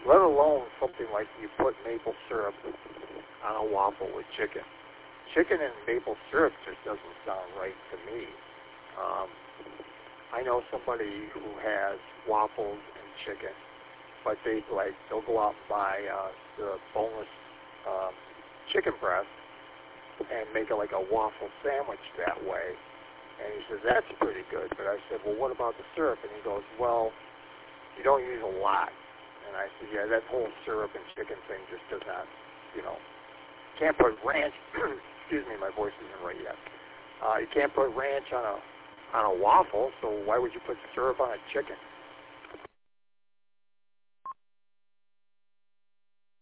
let alone something like you put maple syrup on a waffle with chicken. Chicken and maple syrup just doesn't sound right to me. I know somebody who has waffles and chicken, but they'll go out and buy the boneless chicken breast and make it like a waffle sandwich that way. And he says, that's pretty good. But I said, well, what about the syrup? And he goes, well, you don't use a lot. And I said, yeah, that whole syrup and chicken thing just does not, can't put ranch, excuse me, my voice isn't right yet. You can't put ranch on a waffle, so why would you put syrup on a chicken?